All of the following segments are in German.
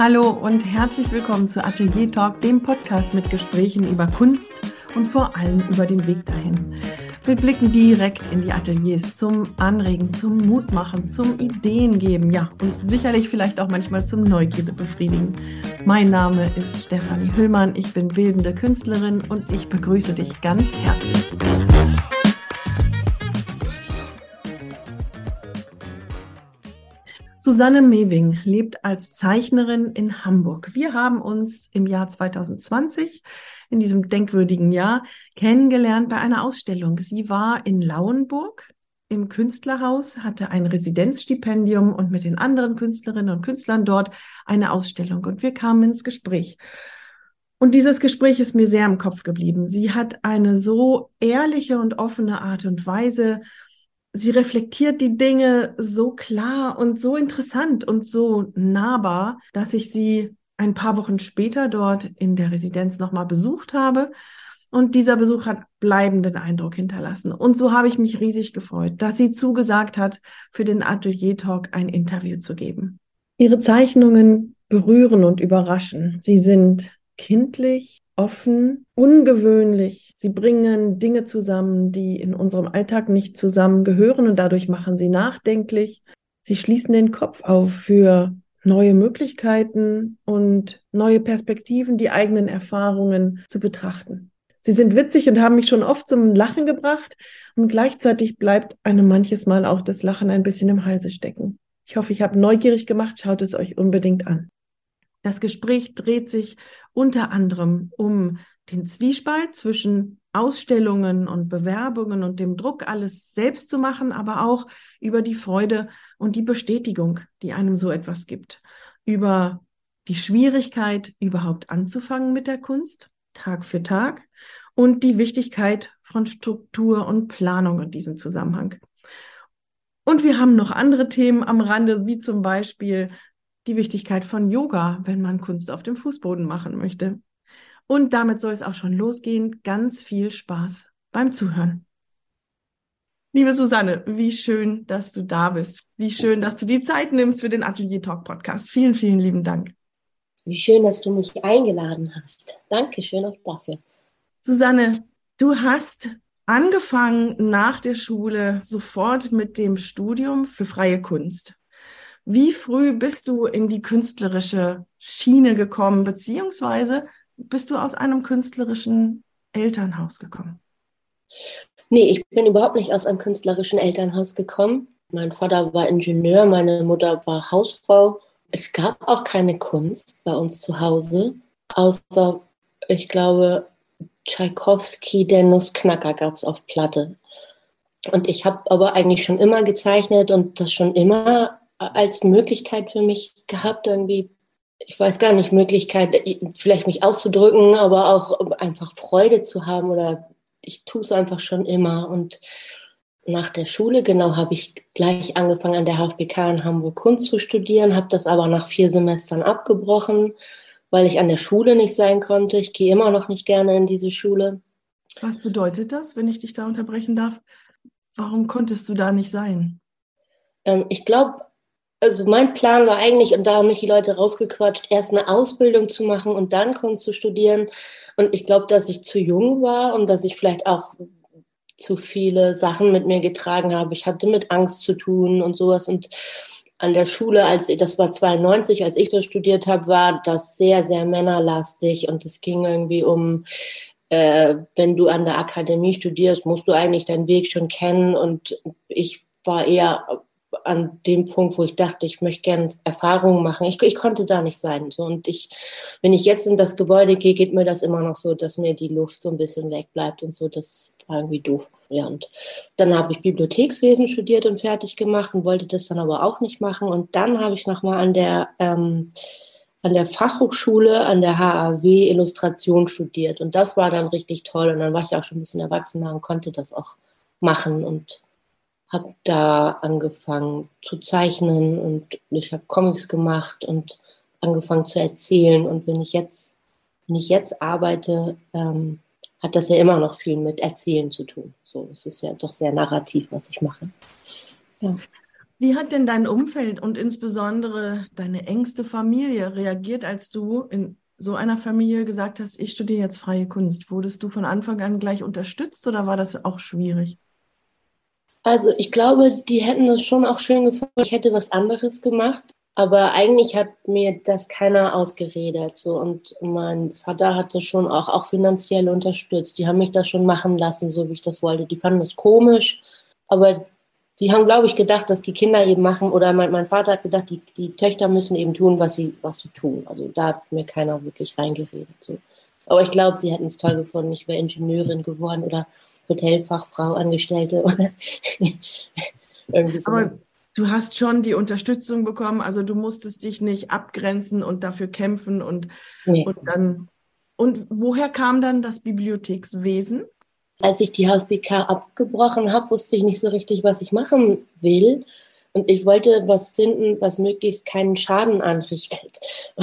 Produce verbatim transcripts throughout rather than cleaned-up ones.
Hallo und herzlich willkommen zu Atelier Talk, dem Podcast mit Gesprächen über Kunst und vor allem über den Weg dahin. Wir blicken direkt in die Ateliers zum Anregen, zum Mutmachen, zum Ideengeben, ja, und sicherlich vielleicht auch manchmal zum Neugierde befriedigen. Mein Name ist Stefanie Hüllmann, ich bin bildende Künstlerin und ich begrüße dich ganz herzlich. Susanne Mewing lebt als Zeichnerin in Hamburg. Wir haben uns im Jahr zwanzig zwanzig, in diesem denkwürdigen Jahr, kennengelernt bei einer Ausstellung. Sie war in Lauenburg im Künstlerhaus, hatte ein Residenzstipendium und mit den anderen Künstlerinnen und Künstlern dort eine Ausstellung. Und wir kamen ins Gespräch. Und dieses Gespräch ist mir sehr im Kopf geblieben. Sie hat eine so ehrliche und offene Art und Weise. Sie reflektiert die Dinge so klar und so interessant und so nahbar, dass ich sie ein paar Wochen später dort in der Residenz nochmal besucht habe. Und dieser Besuch hat bleibenden Eindruck hinterlassen. Und so habe ich mich riesig gefreut, dass sie zugesagt hat, für den Atelier Talk ein Interview zu geben. Ihre Zeichnungen berühren und überraschen. Sie sind kindlich, offen, ungewöhnlich. Sie bringen Dinge zusammen, die in unserem Alltag nicht zusammengehören und dadurch machen sie nachdenklich. Sie schließen den Kopf auf für neue Möglichkeiten und neue Perspektiven, die eigenen Erfahrungen zu betrachten. Sie sind witzig und haben mich schon oft zum Lachen gebracht und gleichzeitig bleibt einem manches Mal auch das Lachen ein bisschen im Halse stecken. Ich hoffe, ich habe neugierig gemacht. Schaut es euch unbedingt an. Das Gespräch dreht sich unter anderem um den Zwiespalt zwischen Ausstellungen und Bewerbungen und dem Druck, alles selbst zu machen, aber auch über die Freude und die Bestätigung, die einem so etwas gibt. Über die Schwierigkeit, überhaupt anzufangen mit der Kunst, Tag für Tag, und die Wichtigkeit von Struktur und Planung in diesem Zusammenhang. Und wir haben noch andere Themen am Rande, wie zum Beispiel die Wichtigkeit von Yoga, wenn man Kunst auf dem Fußboden machen möchte. Und damit soll es auch schon losgehen. Ganz viel Spaß beim Zuhören. Liebe Susanne, wie schön, dass du da bist. Wie schön, dass du die Zeit nimmst für den Atelier Talk Podcast. Vielen, vielen lieben Dank. Wie schön, dass du mich eingeladen hast. Dankeschön auch dafür. Susanne, du hast angefangen nach der Schule sofort mit dem Studium für freie Kunst. Wie früh bist du in die künstlerische Schiene gekommen, beziehungsweise bist du aus einem künstlerischen Elternhaus gekommen? Nee, ich bin überhaupt nicht aus einem künstlerischen Elternhaus gekommen. Mein Vater war Ingenieur, meine Mutter war Hausfrau. Es gab auch keine Kunst bei uns zu Hause, außer, ich glaube, Tschaikowski, der Nussknacker gab es auf Platte. Und ich habe aber eigentlich schon immer gezeichnet und das schon immer als Möglichkeit für mich gehabt, irgendwie, ich weiß gar nicht, Möglichkeit, vielleicht mich auszudrücken, aber auch einfach Freude zu haben, oder ich tue es einfach schon immer. Und nach der Schule, genau, habe ich gleich angefangen, an der H F B K in Hamburg Kunst zu studieren, habe das aber nach vier Semestern abgebrochen, weil ich an der Schule nicht sein konnte. Ich gehe immer noch nicht gerne in diese Schule. Was bedeutet das, wenn ich dich da unterbrechen darf? Warum konntest du da nicht sein? Ähm, ich glaube, also mein Plan war eigentlich, und da haben mich die Leute rausgequatscht, erst eine Ausbildung zu machen und dann Kunst zu studieren. Und ich glaube, dass ich zu jung war und dass ich vielleicht auch zu viele Sachen mit mir getragen habe. Ich hatte mit Angst zu tun und sowas. Und an der Schule, als ich, das war zweiundneunzig, als ich das studiert habe, war das sehr, sehr männerlastig. Und es ging irgendwie um, äh, wenn du an der Akademie studierst, musst du eigentlich deinen Weg schon kennen. Und ich war eher an dem Punkt, wo ich dachte, ich möchte gerne Erfahrungen machen. Ich, ich konnte da nicht sein. So. Und ich, wenn ich jetzt in das Gebäude gehe, geht mir das immer noch so, dass mir die Luft so ein bisschen wegbleibt und so. Das war irgendwie doof. Ja, und dann habe ich Bibliothekswesen studiert und fertig gemacht und wollte das dann aber auch nicht machen. Und dann habe ich nochmal an der, ähm, an der Fachhochschule, an der H A W Illustration studiert. Und das war dann richtig toll. Und dann war ich auch schon ein bisschen erwachsener und konnte das auch machen und habe da angefangen zu zeichnen und ich habe Comics gemacht und angefangen zu erzählen. Und wenn ich jetzt, wenn ich jetzt arbeite, ähm, hat das ja immer noch viel mit Erzählen zu tun. So, es ist ja doch sehr narrativ, was ich mache. Ja. Wie hat denn dein Umfeld und insbesondere deine engste Familie reagiert, als du in so einer Familie gesagt hast, ich studiere jetzt freie Kunst? Wurdest du von Anfang an gleich unterstützt oder war das auch schwierig? Also ich glaube, die hätten es schon auch schön gefunden, ich hätte was anderes gemacht. Aber eigentlich hat mir das keiner ausgeredet. So. Und mein Vater hat das schon auch, auch finanziell unterstützt. Die haben mich das schon machen lassen, so wie ich das wollte. Die fanden das komisch, aber die haben, glaube ich, gedacht, dass die Kinder eben machen, oder mein, mein Vater hat gedacht, die, die Töchter müssen eben tun, was sie, was sie tun. Also da hat mir keiner wirklich reingeredet. So. Aber ich glaube, sie hätten es toll gefunden. Ich wäre Ingenieurin geworden oder Hotelfachfrau, Angestellte oder irgendwie so. Aber du hast schon die Unterstützung bekommen, also du musstest dich nicht abgrenzen und dafür kämpfen und, Nee. und dann. Und woher kam dann das Bibliothekswesen? Als ich die H F B K abgebrochen habe, wusste ich nicht so richtig, was ich machen will. Und ich wollte was finden, was möglichst keinen Schaden anrichtet.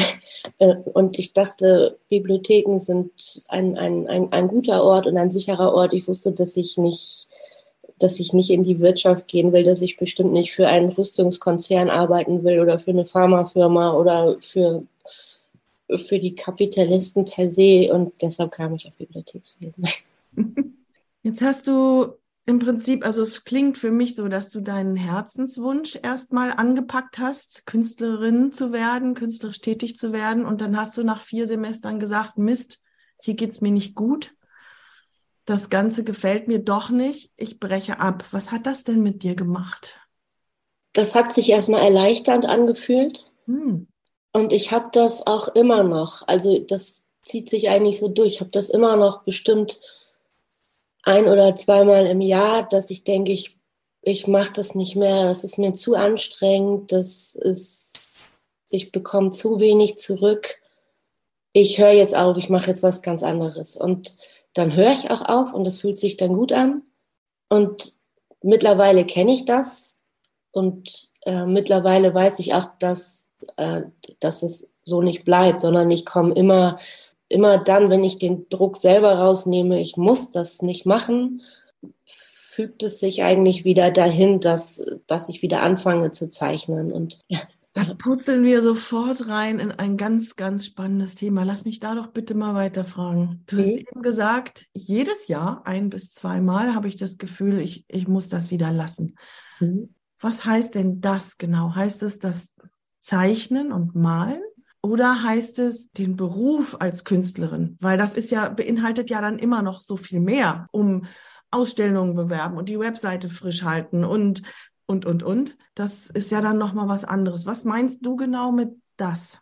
Und ich dachte, Bibliotheken sind ein, ein, ein, ein guter Ort und ein sicherer Ort. Ich wusste, dass ich nicht, dass ich nicht in die Wirtschaft gehen will, dass ich bestimmt nicht für einen Rüstungskonzern arbeiten will oder für eine Pharmafirma oder für, für die Kapitalisten per se. Und deshalb kam ich auf Bibliothekswesen. Jetzt hast du im Prinzip, also es klingt für mich so, dass du deinen Herzenswunsch erstmal angepackt hast, Künstlerin zu werden, künstlerisch tätig zu werden. Und dann hast du nach vier Semestern gesagt, Mist, hier geht es mir nicht gut. Das Ganze gefällt mir doch nicht. Ich breche ab. Was hat das denn mit dir gemacht? Das hat sich erstmal erleichternd angefühlt. Hm. Und ich habe das auch immer noch. Also das zieht sich eigentlich so durch. Ich habe das immer noch bestimmt ein- oder zweimal im Jahr, dass ich denke, ich, ich mache das nicht mehr. Das ist mir zu anstrengend. Das ist, ich bekomme zu wenig zurück. Ich höre jetzt auf. Ich mache jetzt was ganz anderes. Und dann höre ich auch auf und das fühlt sich dann gut an. Und mittlerweile kenne ich das. Und äh, mittlerweile weiß ich auch, dass, äh, dass es so nicht bleibt, sondern ich komme immer, immer dann, wenn ich den Druck selber rausnehme, ich muss das nicht machen, fügt es sich eigentlich wieder dahin, dass, dass ich wieder anfange zu zeichnen. Und ja. Da purzeln wir sofort rein in ein ganz, ganz spannendes Thema. Lass mich da doch bitte mal weiterfragen. Du hast Mhm. eben gesagt, jedes Jahr, ein bis zweimal, habe ich das Gefühl, ich, ich muss das wieder lassen. Mhm. Was heißt denn das genau? Heißt es das Zeichnen und Malen? Oder heißt es den Beruf als Künstlerin? Weil das ist ja, beinhaltet ja dann immer noch so viel mehr, um Ausstellungen bewerben und die Webseite frisch halten und, und, und, und. Das ist ja dann nochmal was anderes. Was meinst du genau mit das?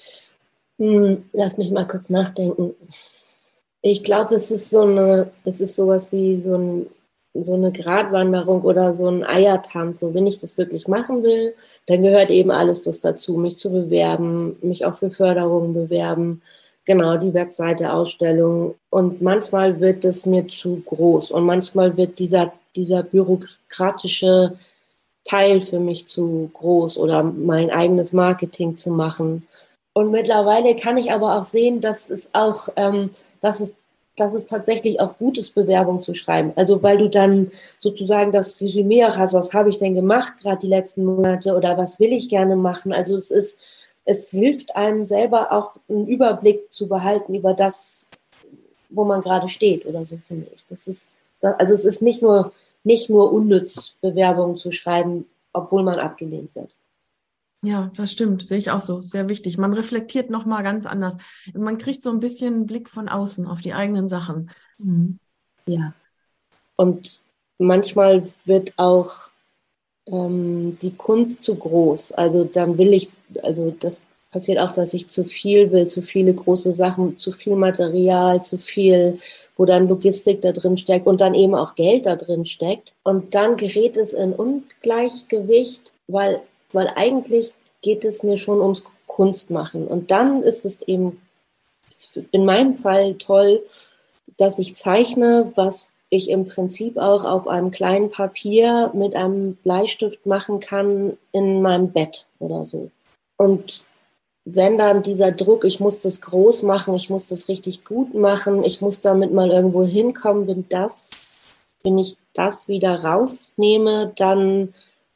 Hm, lass mich mal kurz nachdenken. Ich glaube, es ist so eine, es ist sowas wie so ein so eine Gratwanderung oder so ein Eiertanz. So, wenn ich das wirklich machen will, dann gehört eben alles das dazu, mich zu bewerben, mich auch für Förderungen bewerben, genau, die Webseite, Ausstellung. Und manchmal wird es mir zu groß und manchmal wird dieser, dieser bürokratische Teil für mich zu groß oder mein eigenes Marketing zu machen. Und mittlerweile kann ich aber auch sehen, dass es auch, ähm, dass es dass es tatsächlich auch gut ist, Bewerbung zu schreiben. Also weil du dann sozusagen das Resümee auch hast, was habe ich denn gemacht gerade die letzten Monate oder was will ich gerne machen. Also es ist, es hilft einem selber auch einen Überblick zu behalten über das, wo man gerade steht oder so, finde ich. Das ist, also es ist nicht nur, nicht nur unnütz, Bewerbungen zu schreiben, obwohl man abgelehnt wird. Ja, das stimmt, sehe ich auch so. Sehr wichtig. Man reflektiert nochmal ganz anders. Man kriegt so ein bisschen einen Blick von außen auf die eigenen Sachen. Mhm. Ja. Und manchmal wird auch ähm, die Kunst zu groß. Also dann will ich, also das passiert auch, dass ich zu viel will, zu viele große Sachen, zu viel Material, zu viel, wo dann Logistik da drin steckt und dann eben auch Geld da drin steckt. Und dann gerät es in Ungleichgewicht, weil, weil eigentlich geht es mir schon ums Kunstmachen. Und dann ist es eben in meinem Fall toll, dass ich zeichne, was ich im Prinzip auch auf einem kleinen Papier mit einem Bleistift machen kann in meinem Bett oder so. Und wenn dann dieser Druck, ich muss das groß machen, ich muss das richtig gut machen, ich muss damit mal irgendwo hinkommen, wenn das, wenn ich das wieder rausnehme, dann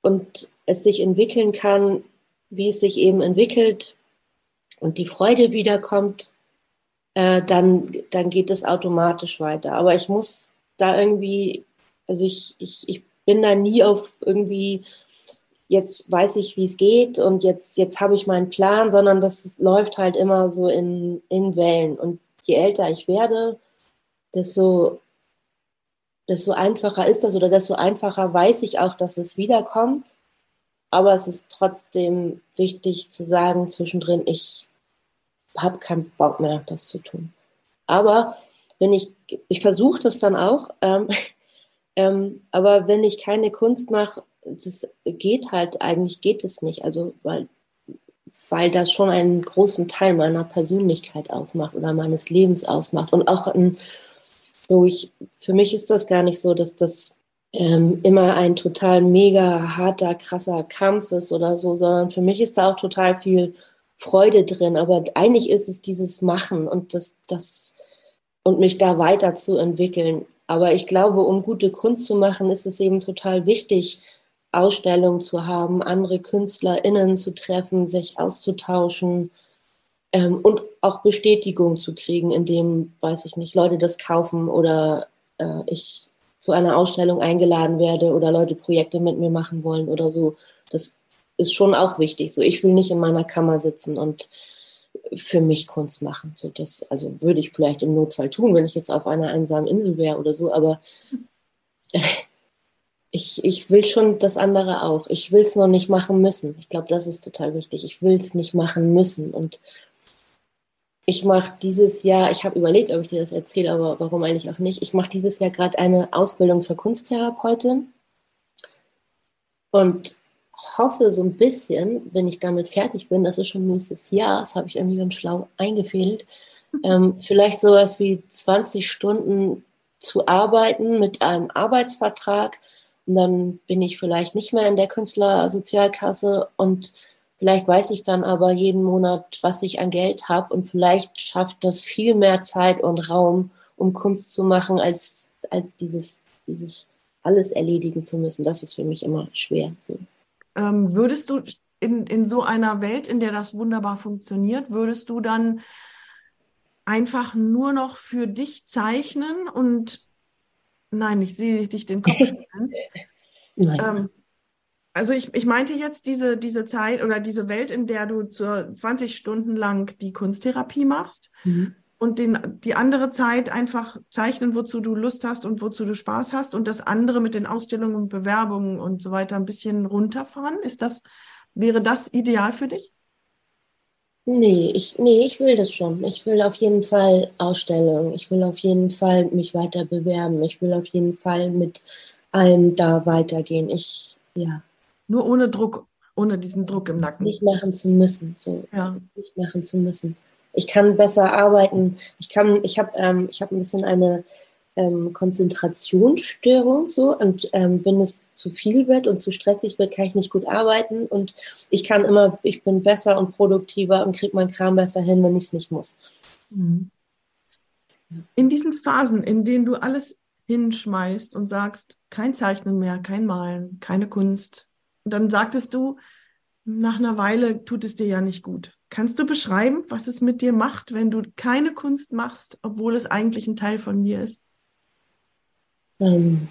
und es sich entwickeln kann, wie es sich eben entwickelt und die Freude wiederkommt, äh, dann, dann geht es automatisch weiter. Aber ich muss da irgendwie, also ich, ich, ich bin da nie auf irgendwie, jetzt weiß ich, wie es geht und jetzt, jetzt habe ich meinen Plan, sondern das läuft halt immer so in, in Wellen. Und je älter ich werde, desto, desto einfacher ist das oder desto einfacher weiß ich auch, dass es wiederkommt. Aber es ist trotzdem wichtig zu sagen zwischendrin, ich habe keinen Bock mehr, das zu tun. Aber wenn ich, ich versuche das dann auch, ähm, ähm, aber wenn ich keine Kunst mache, das geht halt, eigentlich geht es nicht. Also, weil, weil das schon einen großen Teil meiner Persönlichkeit ausmacht oder meines Lebens ausmacht. Und auch ein, so ich, für mich ist das gar nicht so, dass das ähm, immer ein total mega harter, krasser Kampf ist oder so, sondern für mich ist da auch total viel Freude drin. Aber eigentlich ist es dieses Machen und das, das und mich da weiterzuentwickeln. Aber ich glaube, um gute Kunst zu machen, ist es eben total wichtig, Ausstellungen zu haben, andere KünstlerInnen zu treffen, sich auszutauschen ähm, und auch Bestätigung zu kriegen, indem, weiß ich nicht, Leute das kaufen oder äh, ich zu einer Ausstellung eingeladen werde oder Leute Projekte mit mir machen wollen oder so. Das ist schon auch wichtig. So, ich will nicht in meiner Kammer sitzen und für mich Kunst machen. So das, also würde ich vielleicht im Notfall tun, wenn ich jetzt auf einer einsamen Insel wäre oder so, aber ich, ich will schon das andere auch. Ich will es noch nicht machen müssen. Ich glaube, das ist total wichtig. Ich will es nicht machen müssen. Und ich mache dieses Jahr, ich habe überlegt, ob ich dir das erzähle, aber warum eigentlich auch nicht. Ich mache dieses Jahr gerade eine Ausbildung zur Kunsttherapeutin und hoffe so ein bisschen, wenn ich damit fertig bin, das ist schon nächstes Jahr, das habe ich irgendwie ganz schlau eingefädelt, ähm, vielleicht sowas wie zwanzig Stunden zu arbeiten mit einem Arbeitsvertrag und dann bin ich vielleicht nicht mehr in der Künstlersozialkasse und vielleicht weiß ich dann aber jeden Monat, was ich an Geld habe und vielleicht schafft das viel mehr Zeit und Raum, um Kunst zu machen, als, als dieses, dieses alles erledigen zu müssen. Das ist für mich immer schwer. So. Ähm, würdest du in, in so einer Welt, in der das wunderbar funktioniert, würdest du dann einfach nur noch für dich zeichnen und nein, ich sehe dich den Kopf schütteln. Nein. Ähm, also ich, ich meinte jetzt diese, diese Zeit oder diese Welt, in der du zur zwanzig Stunden lang die Kunsttherapie machst Mhm. und den, die andere Zeit einfach zeichnen, wozu du Lust hast und wozu du Spaß hast und das andere mit den Ausstellungen und Bewerbungen und so weiter ein bisschen runterfahren. Ist das, wäre das ideal für dich? Nee, ich, nee, ich will das schon. Ich will auf jeden Fall Ausstellungen. Ich will auf jeden Fall mich weiter bewerben. Ich will auf jeden Fall mit allem da weitergehen. Ich, ja, Nur ohne Druck, ohne diesen Druck im Nacken. nicht machen zu müssen, so, Ja. nicht machen zu müssen. Ich kann besser arbeiten. Ich kann, ich habe, ähm, ich habe ein bisschen eine ähm, Konzentrationsstörung so und ähm, wenn es zu viel wird und zu stressig wird, kann ich nicht gut arbeiten und ich kann immer, ich bin besser und produktiver und kriege meinen Kram besser hin, wenn ich es nicht muss. Mhm. In diesen Phasen, in denen du alles hinschmeißt und sagst, kein Zeichnen mehr, kein Malen, keine Kunst, dann sagtest du, nach einer Weile tut es dir ja nicht gut. Kannst du beschreiben, was es mit dir macht, wenn du keine Kunst machst, obwohl es eigentlich ein Teil von dir ist? Ähm,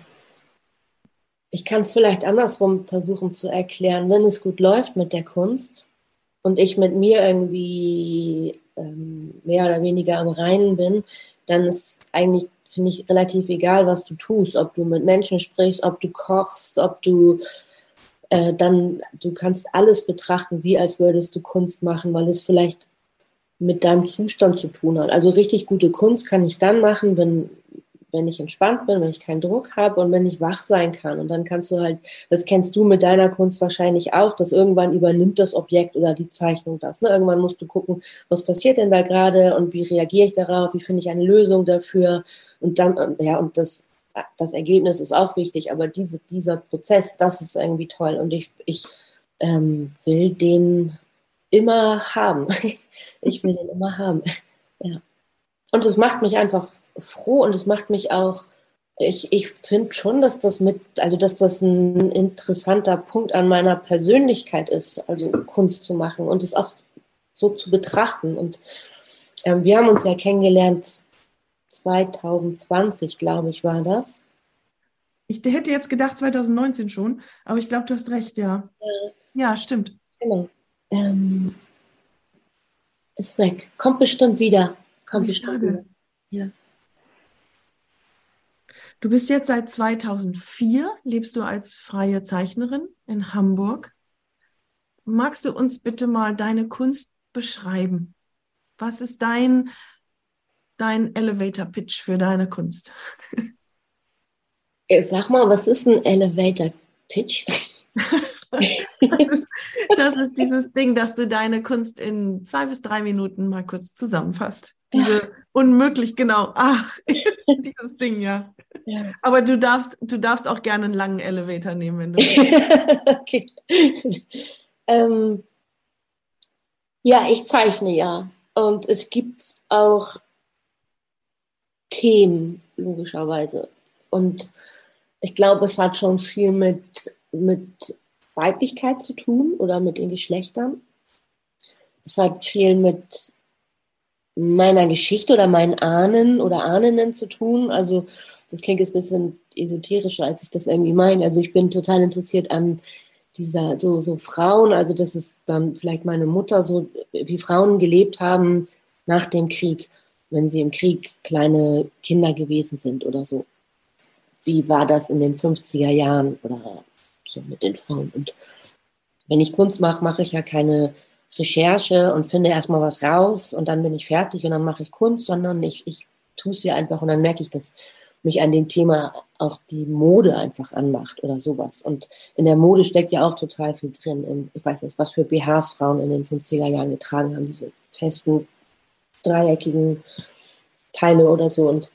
ich kann es vielleicht andersrum versuchen zu erklären. Wenn es gut läuft mit der Kunst und ich mit mir irgendwie ähm, mehr oder weniger am Reinen bin, dann ist eigentlich, finde ich, relativ egal, was du tust, ob du mit Menschen sprichst, ob du kochst, ob du äh, dann, du kannst alles betrachten, wie als würdest du Kunst machen, weil es vielleicht mit deinem Zustand zu tun hat. Also richtig gute Kunst kann ich dann machen, wenn, wenn ich entspannt bin, wenn ich keinen Druck habe und wenn ich wach sein kann. Und dann kannst du halt, das kennst du mit deiner Kunst wahrscheinlich auch, dass irgendwann übernimmt das Objekt oder die Zeichnung das. Ne? Irgendwann musst du gucken, was passiert denn da gerade und wie reagiere ich darauf, wie finde ich eine Lösung dafür. Und dann, ja, und das, das Ergebnis ist auch wichtig, aber diese, dieser Prozess, das ist irgendwie toll. Und ich, ich ähm, will den immer haben. Ich will den immer haben. Ja. Und es macht mich einfach froh und es macht mich auch Ich, ich finde schon, dass das mit, also dass das ein interessanter Punkt an meiner Persönlichkeit ist, also Kunst zu machen und es auch so zu betrachten. Und ähm, wir haben uns ja kennengelernt zwanzig zwanzig, glaube ich, war das. Ich hätte jetzt gedacht zwanzig neunzehn schon, aber ich glaube, du hast recht, ja. Ja, Ja, stimmt. genau. Ähm, ist weg. Kommt bestimmt wieder. Kommt Wie bestimmt wieder. schade. Ja. Du bist jetzt seit zweitausendvier, lebst du als freie Zeichnerin in Hamburg. Magst du uns bitte mal deine Kunst beschreiben? Was ist dein, dein Elevator Pitch für deine Kunst? Äh, Sag mal, was ist ein Elevator Pitch? Das ist, das ist dieses Ding, dass du deine Kunst in zwei bis drei Minuten mal kurz zusammenfasst. Diese unmöglich genau, ach, dieses Ding, ja. Ja. Aber du darfst, du darfst auch gerne einen langen Elevator nehmen, wenn du willst. Okay. Ähm, ja, ich zeichne ja. Und es gibt auch Themen, logischerweise. Und ich glaube, es hat schon viel mit, mit Weiblichkeit zu tun oder mit den Geschlechtern. Es hat viel mit meiner Geschichte oder meinen Ahnen oder Ahnen zu tun. Also das klingt jetzt ein bisschen esoterischer, als ich das irgendwie meine. Also ich bin total interessiert an dieser, so, so Frauen, also das ist dann vielleicht meine Mutter, so wie Frauen gelebt haben nach dem Krieg, wenn sie im Krieg kleine Kinder gewesen sind oder so. Wie war das in den fünfziger Jahren oder so mit den Frauen? Und wenn ich Kunst mache, mache ich ja keine Recherche und finde erstmal was raus und dann bin ich fertig und dann mache ich Kunst, sondern ich, ich tue es ja einfach und dann merke ich, dass mich an dem Thema auch die Mode einfach anmacht oder sowas. Und in der Mode steckt ja auch total viel drin. In, ich weiß nicht, was für B Hs Frauen in den fünfziger Jahren getragen haben, diese festen, dreieckigen Teile oder so. Und,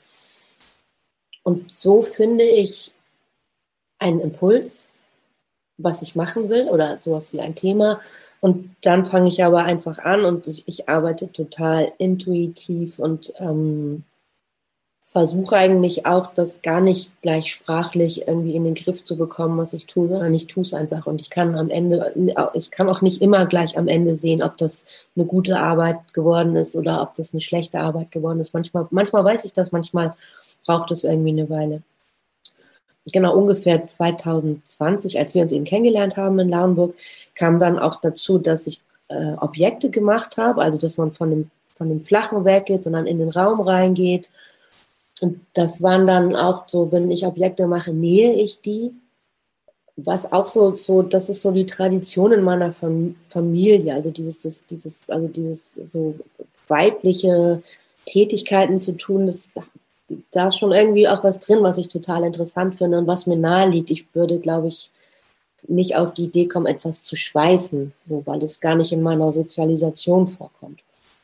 und so finde ich einen Impuls, was ich machen will oder sowas wie ein Thema. Und dann fange ich aber einfach an und ich, ich arbeite total intuitiv und ähm, versuche eigentlich auch, das gar nicht gleich sprachlich irgendwie in den Griff zu bekommen, was ich tue, sondern ich tue es einfach. Und ich kann am Ende, ich kann auch nicht immer gleich am Ende sehen, ob das eine gute Arbeit geworden ist oder ob das eine schlechte Arbeit geworden ist. Manchmal, manchmal weiß ich das, manchmal braucht es irgendwie eine Weile. Genau, ungefähr zwanzig zwanzig, als wir uns eben kennengelernt haben in Lauenburg, kam dann auch dazu, dass ich äh, Objekte gemacht habe, also dass man von dem, von dem Flachen weggeht, sondern in den Raum reingeht. Und das waren dann auch so, wenn ich Objekte mache, nähe ich die. Was auch so, so, das ist so die Tradition in meiner Fam- Familie, also dieses, das, dieses, also dieses so weibliche Tätigkeiten zu tun, das, da ist schon irgendwie auch was drin, was ich total interessant finde und was mir nahe liegt. Ich würde, glaube ich, nicht auf die Idee kommen, etwas zu schweißen, so, weil es gar nicht in meiner Sozialisation vorkommt.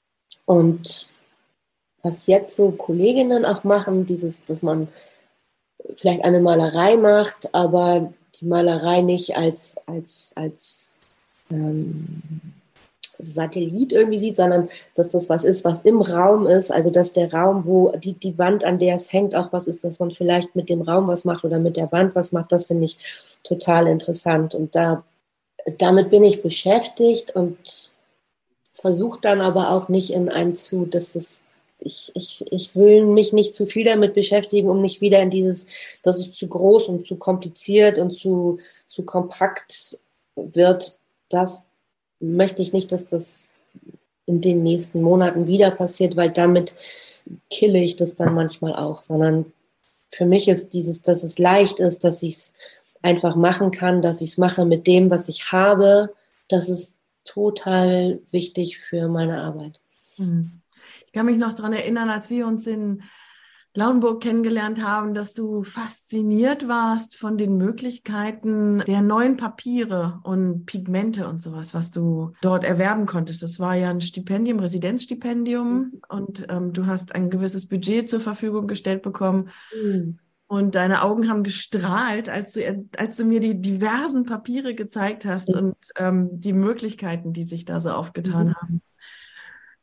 Und was jetzt so Kolleginnen auch machen, dieses, dass man vielleicht eine Malerei macht, aber die Malerei nicht als, als, als ähm, Satellit irgendwie sieht, sondern dass das was ist, was im Raum ist, also dass der Raum, wo die, die Wand, an der es hängt, auch was ist, dass man vielleicht mit dem Raum was macht oder mit der Wand was macht, das finde ich total interessant. Und da, damit bin ich beschäftigt und versuche dann aber auch nicht in einen zu, dass es Ich, ich, ich will mich nicht zu viel damit beschäftigen, um nicht wieder in dieses, dass es zu groß und zu kompliziert und zu, zu kompakt wird. Das möchte ich nicht, dass das in den nächsten Monaten wieder passiert, weil damit kille ich das dann manchmal auch, sondern für mich ist dieses, dass es leicht ist, dass ich es einfach machen kann, dass ich es mache mit dem, was ich habe, das ist total wichtig für meine Arbeit. Hm. Ich kann mich noch daran erinnern, als wir uns in Lauenburg kennengelernt haben, dass du fasziniert warst von den Möglichkeiten der neuen Papiere und Pigmente und sowas, was du dort erwerben konntest. Das war ja ein Stipendium, Residenzstipendium, und ähm, du hast ein gewisses Budget zur Verfügung gestellt bekommen. Mhm. Und deine Augen haben gestrahlt, als du, als du mir die diversen Papiere gezeigt hast und ähm, die Möglichkeiten, die sich da so aufgetan haben.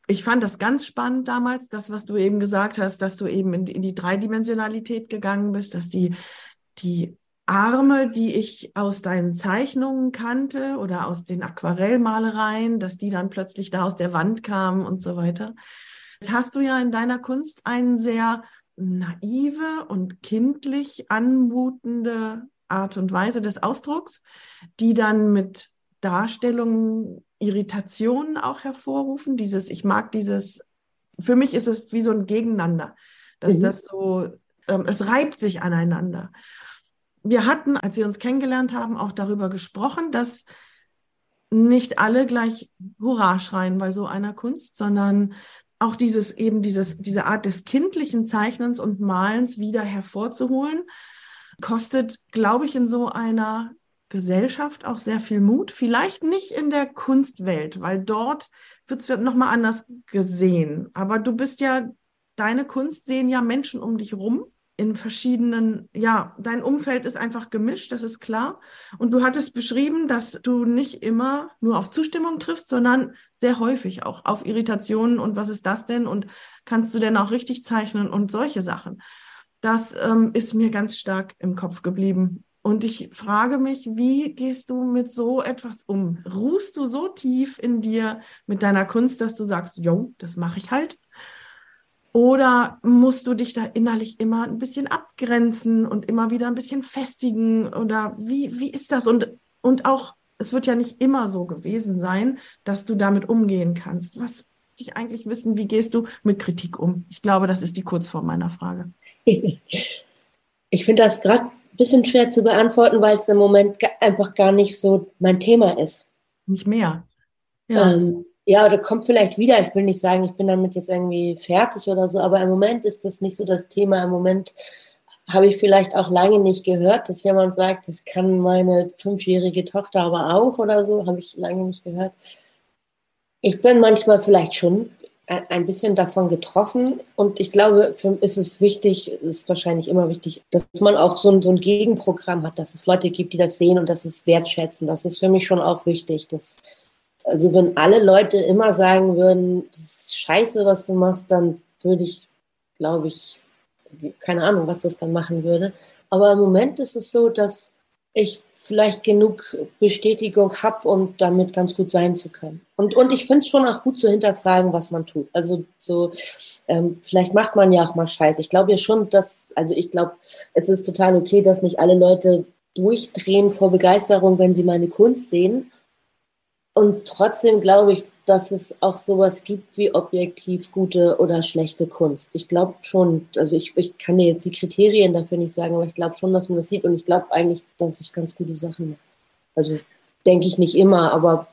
ich fand das ganz spannend damals, das, was du eben gesagt hast, dass du eben in, in die Dreidimensionalität gegangen bist, dass die, die Arme, die ich aus deinen Zeichnungen kannte oder aus den Aquarellmalereien, dass die dann plötzlich da aus der Wand kamen und so weiter. Jetzt hast du ja in deiner Kunst eine sehr naive und kindlich anmutende Art und Weise des Ausdrucks, die dann mit Darstellungen Irritationen auch hervorrufen. Dieses, ich mag dieses, für mich ist es wie so ein Gegeneinander, dass Mhm. das so, ähm, es reibt sich aneinander. Wir hatten, als wir uns kennengelernt haben, auch darüber gesprochen, dass nicht alle gleich Hurra schreien bei so einer Kunst, sondern auch dieses eben dieses, diese Art des kindlichen Zeichnens und Malens wieder hervorzuholen, kostet, glaube ich, in so einer Gesellschaft auch sehr viel Mut. Vielleicht nicht in der Kunstwelt, weil dort wird es nochmal anders gesehen. Aber du bist ja, deine Kunst sehen ja Menschen um dich rum in verschiedenen, ja, dein Umfeld ist einfach gemischt, das ist klar. Und du hattest beschrieben, dass du nicht immer nur auf Zustimmung triffst, sondern sehr häufig auch auf Irritationen und was ist das denn und kannst du denn auch richtig zeichnen und solche Sachen. Das ähm, ist mir ganz stark im Kopf geblieben. Und ich frage mich, wie gehst du mit so etwas um? Ruhst du so tief in dir mit deiner Kunst, dass du sagst, jo, das mache ich halt? Oder musst du dich da innerlich immer ein bisschen abgrenzen und immer wieder ein bisschen festigen? Oder wie, wie ist das? Und, und auch, es wird ja nicht immer so gewesen sein, dass du damit umgehen kannst. Was ich eigentlich wissen, wie gehst du mit Kritik um? Ich glaube, das ist die Kurzform meiner Frage. Ich finde das gerade ein bisschen schwer zu beantworten, weil es im Moment einfach gar nicht so mein Thema ist. Nicht mehr. Ja. Ähm, ja, oder kommt vielleicht wieder. Ich will nicht sagen, ich bin damit jetzt irgendwie fertig oder so, aber im Moment ist das nicht so das Thema. Im Moment habe ich vielleicht auch lange nicht gehört, dass jemand sagt, das kann meine fünfjährige Tochter aber auch oder so, habe ich lange nicht gehört. Ich bin manchmal vielleicht schon ein bisschen davon getroffen und ich glaube, für, ist es wichtig, ist wahrscheinlich immer wichtig, dass man auch so ein, so ein Gegenprogramm hat, dass es Leute gibt, die das sehen und dass es wertschätzen. Das ist für mich schon auch wichtig. Dass, also wenn alle Leute immer sagen würden, das ist scheiße, was du machst, dann würde ich, glaube ich, keine Ahnung, was das dann machen würde. Aber im Moment ist es so, dass ich vielleicht genug Bestätigung habe, um damit ganz gut sein zu können. Und, und ich finde es schon auch gut zu hinterfragen, was man tut. Also so, ähm, vielleicht macht man ja auch mal Scheiße. Ich glaube ja schon, dass, also ich glaube, es ist total okay, dass nicht alle Leute durchdrehen vor Begeisterung, wenn sie meine Kunst sehen. Und trotzdem glaube ich, dass es auch sowas gibt wie objektiv gute oder schlechte Kunst. Ich glaube schon, also ich, ich kann dir jetzt die Kriterien dafür nicht sagen, aber ich glaube schon, dass man das sieht und ich glaube eigentlich, dass ich ganz gute Sachen mache. Also denke ich nicht immer, aber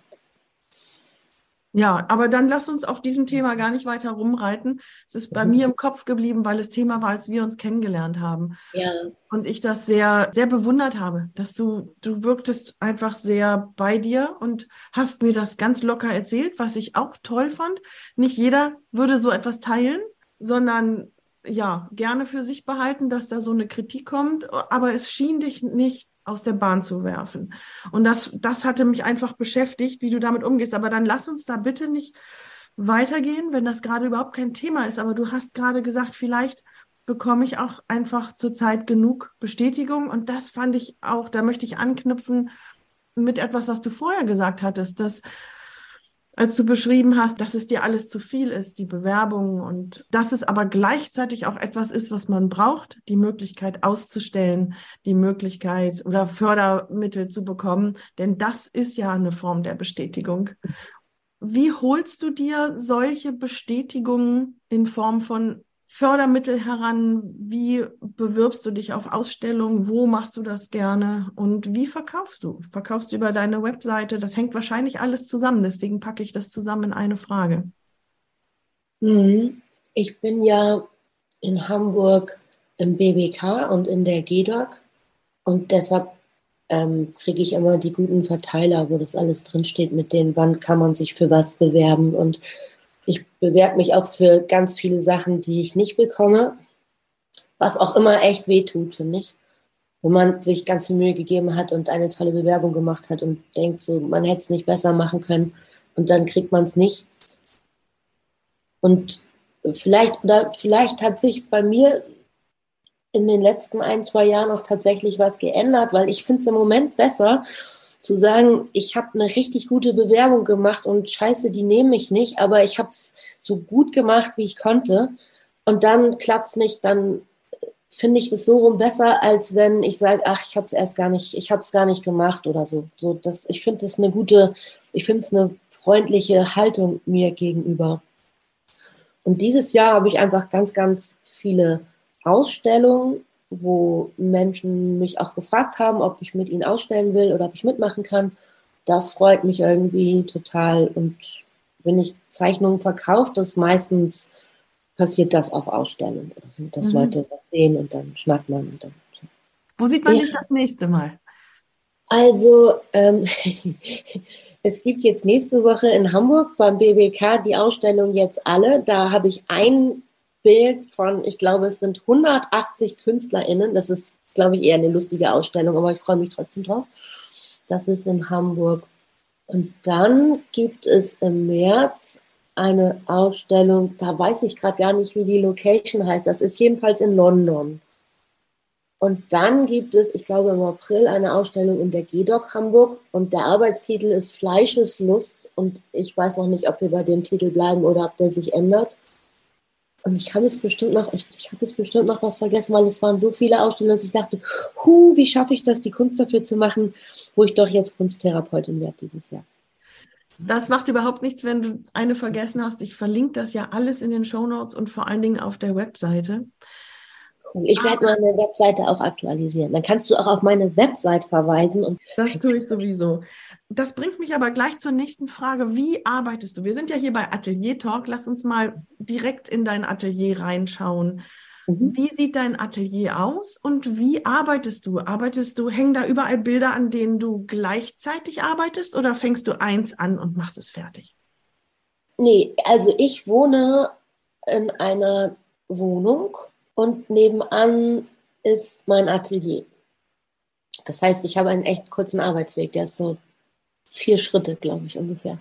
Ja, aber dann lass uns auf diesem Thema gar nicht weiter rumreiten. Es ist bei mir im Kopf geblieben, weil es Thema war, als wir uns kennengelernt haben. ja. Und ich das sehr, sehr bewundert habe, dass du, du wirktest einfach sehr bei dir und hast mir das ganz locker erzählt, was ich auch toll fand. Nicht jeder würde so etwas teilen, sondern ja, gerne für sich behalten, dass da so eine Kritik kommt, aber es schien dich nicht aus der Bahn zu werfen. Und das, das hatte mich einfach beschäftigt, wie du damit umgehst. Aber dann lass uns da bitte nicht weitergehen, wenn das gerade überhaupt kein Thema ist. Aber du hast gerade gesagt, vielleicht bekomme ich auch einfach zurzeit genug Bestätigung. Und das fand ich auch, da möchte ich anknüpfen mit etwas, was du vorher gesagt hattest, dass als du beschrieben hast, dass es dir alles zu viel ist, die Bewerbungen und dass es aber gleichzeitig auch etwas ist, was man braucht, die Möglichkeit auszustellen, die Möglichkeit oder Fördermittel zu bekommen, denn das ist ja eine Form der Bestätigung. Wie holst du dir solche Bestätigungen in Form von Fördermittel heran? Wie bewirbst du dich auf Ausstellungen? Wo machst du das gerne? Und wie verkaufst du? Verkaufst du über deine Webseite? Das hängt wahrscheinlich alles zusammen. Deswegen packe ich das zusammen in eine Frage. Ich bin ja in Hamburg im B B K und in der G D O C und deshalb ähm, kriege ich immer die guten Verteiler, wo das alles drinsteht, mit denen, wann kann man sich für was bewerben. Und ich bewerbe mich auch für ganz viele Sachen, die ich nicht bekomme, was auch immer echt wehtut, finde ich. Wenn man sich ganz viel Mühe gegeben hat und eine tolle Bewerbung gemacht hat und denkt so, man hätte es nicht besser machen können und dann kriegt man es nicht. Und vielleicht, oder vielleicht hat sich bei mir in den letzten ein, zwei Jahren auch tatsächlich was geändert, weil ich finde es im Moment besser, zu sagen, ich habe eine richtig gute Bewerbung gemacht und scheiße, die nehmen mich nicht, aber ich habe es so gut gemacht, wie ich konnte. Und dann klappt es nicht, dann finde ich das so rum besser, als wenn ich sage, ach, ich habe es erst gar nicht, ich habe es gar nicht gemacht oder so. So das, ich finde das eine gute, ich finde es eine freundliche Haltung mir gegenüber. Und dieses Jahr habe ich einfach ganz, ganz viele Ausstellungen, wo Menschen mich auch gefragt haben, ob ich mit ihnen ausstellen will oder ob ich mitmachen kann. Das freut mich irgendwie total. Und wenn ich Zeichnungen verkaufe, das meistens passiert das auf Ausstellungen oder so, dass mhm. Leute was sehen und dann schnackt man. Und dann so. Wo sieht man ja. dich das nächste Mal? Also, ähm, es gibt jetzt nächste Woche in Hamburg beim B B K die Ausstellung Jetzt alle. Da habe ich ein Bild von, ich glaube, es sind hundertachtzig KünstlerInnen. Das ist, glaube ich, eher eine lustige Ausstellung, aber ich freue mich trotzdem drauf. Das ist in Hamburg. Und dann gibt es im März eine Ausstellung, da weiß ich gerade gar nicht, wie die Location heißt. Das ist jedenfalls in London. Und dann gibt es, ich glaube im April, eine Ausstellung in der G D O C Hamburg und der Arbeitstitel ist Fleischeslust und ich weiß noch nicht, ob wir bei dem Titel bleiben oder ob der sich ändert. Und ich habe jetzt bestimmt noch, ich, ich habe jetzt bestimmt noch was vergessen, weil es waren so viele Ausstellungen, dass ich dachte, hu, wie schaffe ich das, die Kunst dafür zu machen, wo ich doch jetzt Kunsttherapeutin werde dieses Jahr. Das macht überhaupt nichts, wenn du eine vergessen hast. Ich verlinke das ja alles in den Shownotes und vor allen Dingen auf der Webseite. Ich werde meine Webseite auch aktualisieren. Dann kannst du auch auf meine Website verweisen. Und das tue ich sowieso. Das bringt mich aber gleich zur nächsten Frage. Wie arbeitest du? Wir sind ja hier bei Atelier Talk. Lass uns mal direkt in dein Atelier reinschauen. Mhm. Wie sieht dein Atelier aus und wie arbeitest du? Arbeitest du, hängen da überall Bilder, an denen du gleichzeitig arbeitest oder fängst du eins an und machst es fertig? Nee, also ich wohne in einer Wohnung. Und nebenan ist mein Atelier. Das heißt, ich habe einen echt kurzen Arbeitsweg. Der ist so vier Schritte, glaube ich, ungefähr.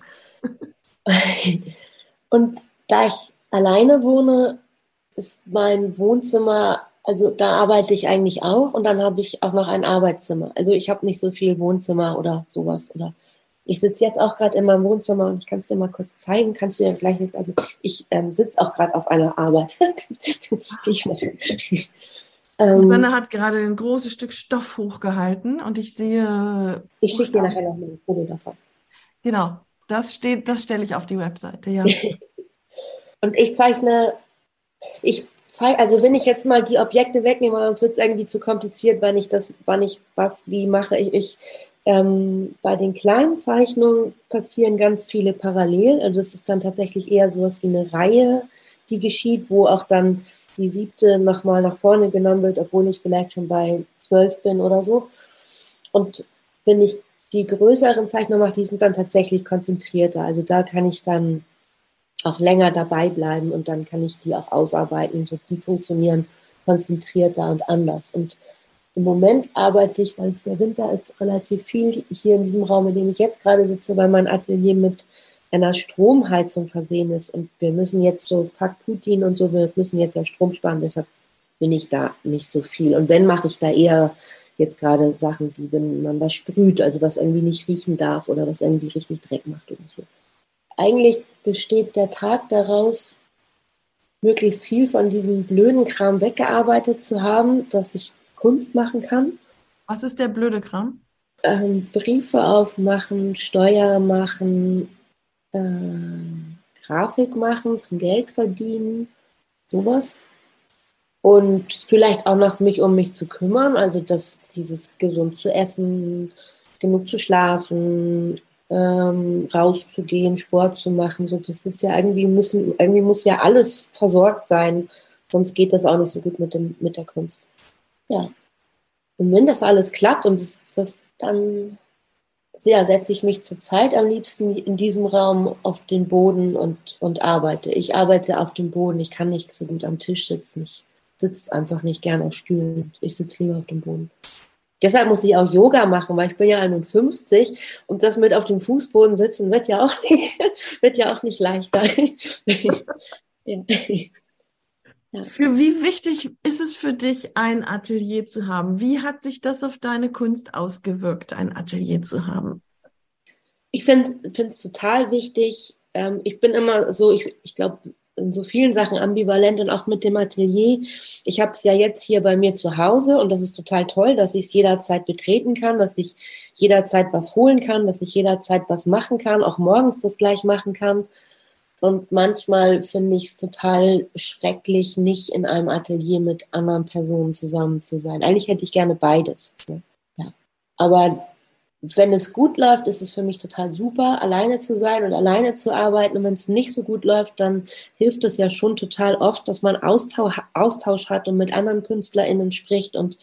Und da ich alleine wohne, ist mein Wohnzimmer, also da arbeite ich eigentlich auch. Und dann habe ich auch noch ein Arbeitszimmer. Also ich habe nicht so viel Wohnzimmer oder sowas. Oder ich sitze jetzt auch gerade in meinem Wohnzimmer und ich kann es dir mal kurz zeigen. Kannst du ja gleich nicht, also ich ähm, sitze auch gerade auf einer Arbeit. ich mache. Susanne hat gerade ein großes Stück Stoff hochgehalten und ich sehe... Ich schicke dir nachher noch mal ein Foto davon. Genau, das steht, das stelle ich auf die Webseite, ja. Und ich zeichne, ich zeige, also wenn ich jetzt mal die Objekte wegnehme, sonst wird es irgendwie zu kompliziert, wenn ich das, wann ich was, wie mache ich, ich Ähm, bei den kleinen Zeichnungen passieren ganz viele parallel. Also es ist dann tatsächlich eher sowas wie eine Reihe, die geschieht, wo auch dann die siebte nochmal nach vorne genommen wird, obwohl ich vielleicht schon bei zwölf bin oder so. Und wenn ich die größeren Zeichnungen mache, die sind dann tatsächlich konzentrierter. Also da kann ich dann auch länger dabei bleiben und dann kann ich die auch ausarbeiten. So, die funktionieren konzentrierter und anders. Und im Moment arbeite ich, weil es der Winter ist, relativ viel hier in diesem Raum, in dem ich jetzt gerade sitze, weil mein Atelier mit einer Stromheizung versehen ist. Und wir müssen jetzt so, fuck Putin und so, wir müssen jetzt ja Strom sparen, deshalb bin ich da nicht so viel. Und wenn, mache ich da eher jetzt gerade Sachen, die, wenn man was sprüht, also was irgendwie nicht riechen darf oder was irgendwie richtig Dreck macht oder so. Eigentlich besteht der Tag daraus, möglichst viel von diesem blöden Kram weggearbeitet zu haben, dass ich Kunst machen kann. Was ist der blöde Kram? Ähm, Briefe aufmachen, Steuer machen, äh, Grafik machen, zum Geld verdienen, sowas. Und vielleicht auch noch mich um mich zu kümmern, also dass dieses gesund zu essen, genug zu schlafen, ähm, rauszugehen, Sport zu machen, so das ist ja irgendwie müssen, irgendwie muss ja alles versorgt sein, sonst geht das auch nicht so gut mit dem, mit der Kunst. Ja. Und wenn das alles klappt und das, das dann ja, setze ich mich zurzeit am liebsten in diesem Raum auf den Boden und, und arbeite. Ich arbeite auf dem Boden, ich kann nicht so gut am Tisch sitzen. Ich sitze einfach nicht gern auf Stühlen. Ich sitze lieber auf dem Boden. Deshalb muss ich auch Yoga machen, weil ich bin ja einundfünfzig und das mit auf dem Fußboden sitzen wird ja auch nicht, wird ja auch nicht leichter. Ja. Ja. Für wie wichtig ist es für dich, ein Atelier zu haben? Wie hat sich das auf deine Kunst ausgewirkt, ein Atelier zu haben? Ich finde es total wichtig. Ähm, ich bin immer so, ich, ich glaube, in so vielen Sachen ambivalent und auch mit dem Atelier. Ich habe es ja jetzt hier bei mir zu Hause und das ist total toll, dass ich es jederzeit betreten kann, dass ich jederzeit was holen kann, dass ich jederzeit was machen kann, auch morgens das gleich machen kann. Und manchmal finde ich es total schrecklich, nicht in einem Atelier mit anderen Personen zusammen zu sein. Eigentlich hätte ich gerne beides. Ne? Ja. Aber wenn es gut läuft, ist es für mich total super, alleine zu sein und alleine zu arbeiten. Und wenn es nicht so gut läuft, dann hilft es ja schon total oft, dass man Austausch, Austausch hat und mit anderen KünstlerInnen spricht. Und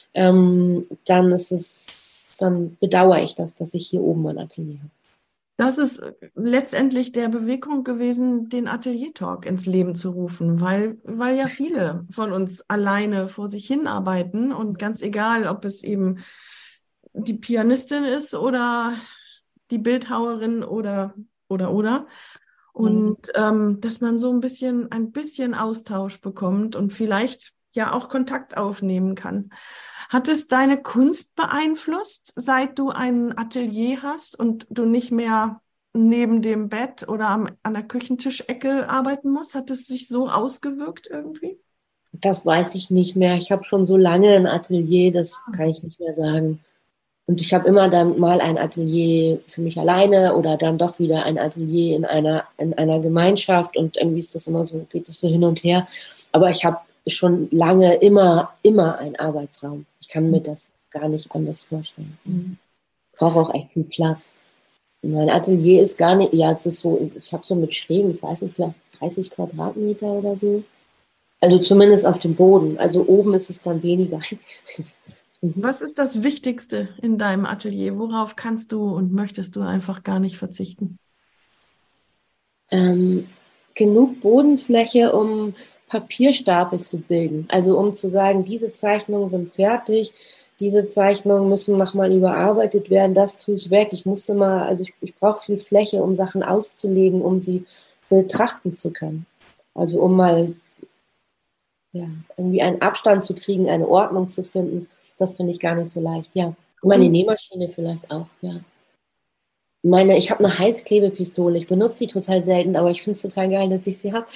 ähm, dann ist es, dann bedauere ich das, dass ich hier oben mein Atelier habe. Das ist letztendlich der Beweggrund gewesen, den Atelier-Talk ins Leben zu rufen, weil, weil ja viele von uns alleine vor sich hin arbeiten und ganz egal, ob es eben die Pianistin ist oder die Bildhauerin oder, oder, oder. Und ähm, dass man so ein bisschen, ein bisschen Austausch bekommt und vielleicht ja auch Kontakt aufnehmen kann. Hat es deine Kunst beeinflusst, seit du ein Atelier hast und du nicht mehr neben dem Bett oder am, an der Küchentischecke arbeiten musst? Hat es sich so ausgewirkt irgendwie? Das weiß ich nicht mehr. Ich habe schon so lange ein Atelier, das kann ich nicht mehr sagen. Und ich habe immer dann mal ein Atelier für mich alleine oder dann doch wieder ein Atelier in einer, in einer Gemeinschaft und irgendwie ist das immer so, geht es so hin und her. Aber ich habe schon lange immer, immer einen Arbeitsraum. Ich kann mir das gar nicht anders vorstellen. Mhm. Ich brauche auch echt viel Platz. Mein Atelier ist gar nicht, ja, es ist so, ich habe so mit Schrägen, ich weiß nicht, vielleicht dreißig Quadratmeter oder so. Also zumindest auf dem Boden. Also oben ist es dann weniger. Was ist das Wichtigste in deinem Atelier? Worauf kannst du und möchtest du einfach gar nicht verzichten? Ähm, genug Bodenfläche, um Papierstapel zu bilden. Also um zu sagen, diese Zeichnungen sind fertig, diese Zeichnungen müssen nochmal überarbeitet werden, das tue ich weg. Ich musste mal, also ich, ich brauche viel Fläche, um Sachen auszulegen, um sie betrachten zu können. Also um mal ja, irgendwie einen Abstand zu kriegen, eine Ordnung zu finden, das finde ich gar nicht so leicht, ja. Und meine Nähmaschine vielleicht auch, ja. Meine, ich habe eine Heißklebepistole. Ich benutze die total selten, aber ich finde es total geil, dass ich sie habe.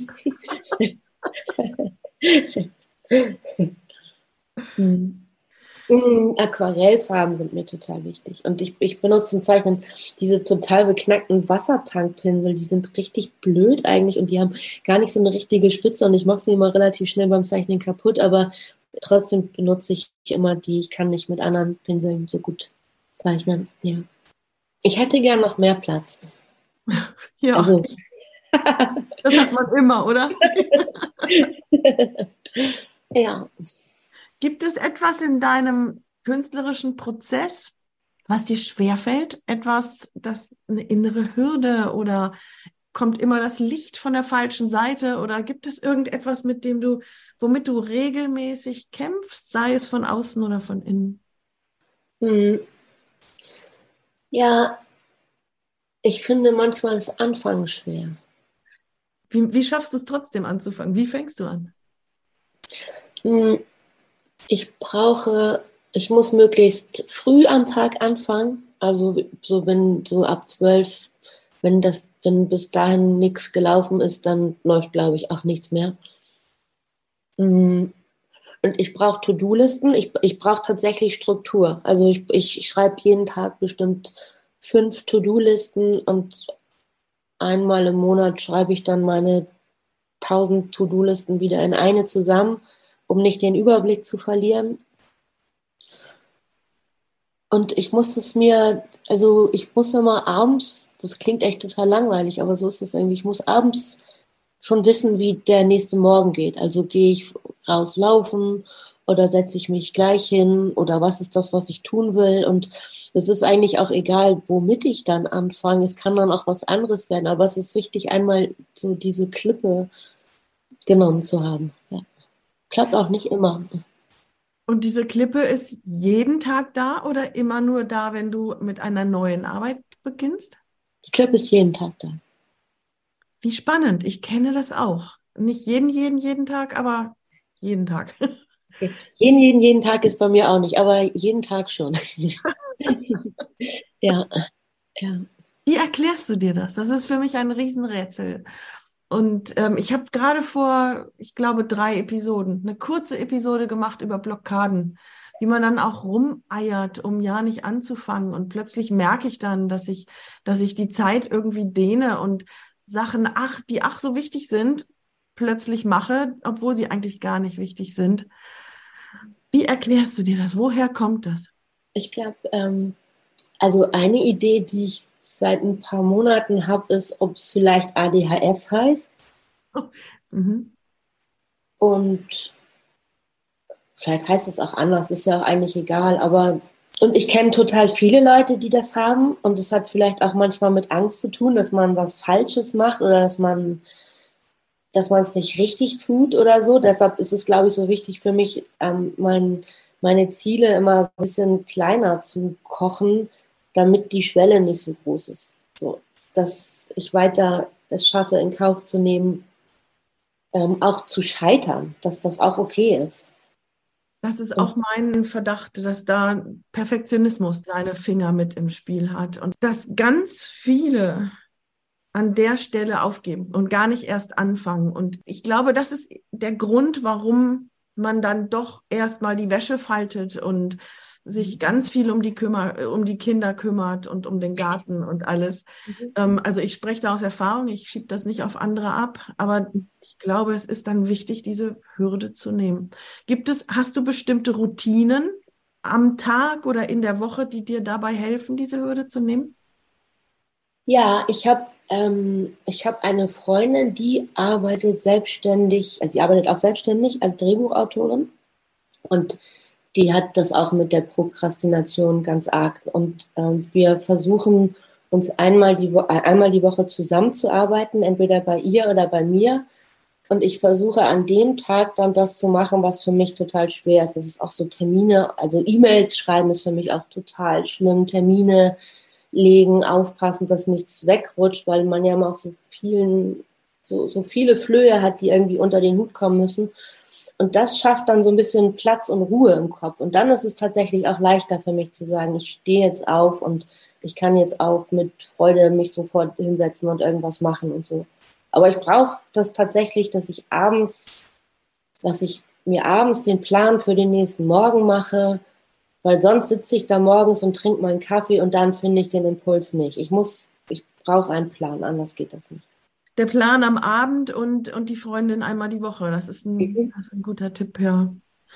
hm. Mm, Aquarellfarben sind mir total wichtig. Und ich, ich benutze zum Zeichnen diese total beknackten Wassertankpinsel. Die sind richtig blöd eigentlich und die haben gar nicht so eine richtige Spitze. Und ich mache sie immer relativ schnell beim Zeichnen kaputt, aber trotzdem benutze ich immer die. Ich kann nicht mit anderen Pinseln so gut zeichnen. Ja. Ich hätte gern noch mehr Platz. Ja, Also, das hat man immer, oder? ja. Gibt es etwas in deinem künstlerischen Prozess, was dir schwerfällt? Etwas, das eine innere Hürde oder kommt immer das Licht von der falschen Seite? Oder gibt es irgendetwas, mit dem du, womit du regelmäßig kämpfst, sei es von außen oder von innen? Hm. Ja, ich finde manchmal das Anfangen schwer. Wie, wie schaffst du es trotzdem anzufangen? Wie fängst du an? Hm. Ich brauche, ich muss möglichst früh am Tag anfangen. Also so wenn so ab zwölf, wenn das, wenn bis dahin nichts gelaufen ist, dann läuft, glaube ich, auch nichts mehr. Und ich brauche To-Do-Listen. Ich, ich brauche tatsächlich Struktur. Also ich, ich schreibe jeden Tag bestimmt fünf To-Do-Listen und einmal im Monat schreibe ich dann meine tausend To-Do-Listen wieder in eine zusammen, um nicht den Überblick zu verlieren. Und ich muss es mir, also ich muss immer abends, das klingt echt total langweilig, aber so ist es irgendwie, ich muss abends schon wissen, wie der nächste Morgen geht. Also gehe ich rauslaufen oder setze ich mich gleich hin oder was ist das, was ich tun will. Und es ist eigentlich auch egal, womit ich dann anfange. Es kann dann auch was anderes werden, aber es ist wichtig, einmal so diese Klippe genommen zu haben. Ja. Klappt auch nicht immer. Und diese Klippe ist jeden Tag da oder immer nur da, wenn du mit einer neuen Arbeit beginnst? Die Klippe ist jeden Tag da. Wie spannend. Ich kenne das auch. Nicht jeden, jeden, jeden Tag, aber jeden Tag. Okay. Jeden, jeden, jeden Tag ist bei mir auch nicht, aber jeden Tag schon. Ja, ja. Wie erklärst du dir das? Das ist für mich ein Riesenrätsel. Und ähm, ich habe gerade vor, ich glaube, drei Episoden, eine kurze Episode gemacht über Blockaden, wie man dann auch rumeiert, um ja nicht anzufangen. Und plötzlich merke ich dann, dass ich, dass ich die Zeit irgendwie dehne und Sachen, ach, die ach so wichtig sind, plötzlich mache, obwohl sie eigentlich gar nicht wichtig sind. Wie erklärst du dir das? Woher kommt das? Ich glaube, ähm, also eine Idee, die ich seit ein paar Monaten habe, ist, ob es vielleicht A D H S heißt. Mhm. Und vielleicht heißt es auch anders, ist ja auch eigentlich egal. Aber und ich kenne total viele Leute, die das haben. Und es hat vielleicht auch manchmal mit Angst zu tun, dass man was Falsches macht oder dass man dass man es nicht richtig tut oder so. Deshalb ist es, glaube ich, so wichtig für mich, ähm, mein, meine Ziele immer so ein bisschen kleiner zu kochen, damit die Schwelle nicht so groß ist. So, dass ich weiter es schaffe, in Kauf zu nehmen, ähm, auch zu scheitern, dass das auch okay ist. Das ist Und auch mein Verdacht, dass da Perfektionismus seine Finger mit im Spiel hat und dass ganz viele an der Stelle aufgeben und gar nicht erst anfangen. Und ich glaube, das ist der Grund, warum man dann doch erstmal die Wäsche faltet und sich ganz viel um die kümmer, um die Kinder kümmert und um den Garten und alles. Ähm, also ich spreche da aus Erfahrung, ich schiebe das nicht auf andere ab, aber ich glaube, es ist dann wichtig, diese Hürde zu nehmen. Gibt es, hast du bestimmte Routinen am Tag oder in der Woche, die dir dabei helfen, diese Hürde zu nehmen? ja, ich habe ähm, ich hab eine Freundin, die arbeitet selbstständig, also sie arbeitet auch selbstständig als Drehbuchautorin. Und die hat das auch mit der Prokrastination ganz arg. Und ähm, wir versuchen uns einmal die, Wo äh, einmal die Woche zusammenzuarbeiten, entweder bei ihr oder bei mir. Und ich versuche an dem Tag dann das zu machen, was für mich total schwer ist. Das ist auch so Termine, also E-Mails schreiben ist für mich auch total schlimm. Termine legen, aufpassen, dass nichts wegrutscht, weil man ja immer auch so vielen, so, so viele Flöhe hat, die irgendwie unter den Hut kommen müssen. Und das schafft dann so ein bisschen Platz und Ruhe im Kopf. Und dann ist es tatsächlich auch leichter für mich zu sagen, ich stehe jetzt auf und ich kann jetzt auch mit Freude mich sofort hinsetzen und irgendwas machen und so. Aber ich brauche das tatsächlich, dass ich abends, dass ich mir abends den Plan für den nächsten Morgen mache, weil sonst sitze ich da morgens und trinke meinen Kaffee und dann finde ich den Impuls nicht. Ich muss, ich brauche einen Plan, anders geht das nicht. Der Plan am Abend und, und die Freundin einmal die Woche. Das ist ein, das ist ein guter Tipp, ja.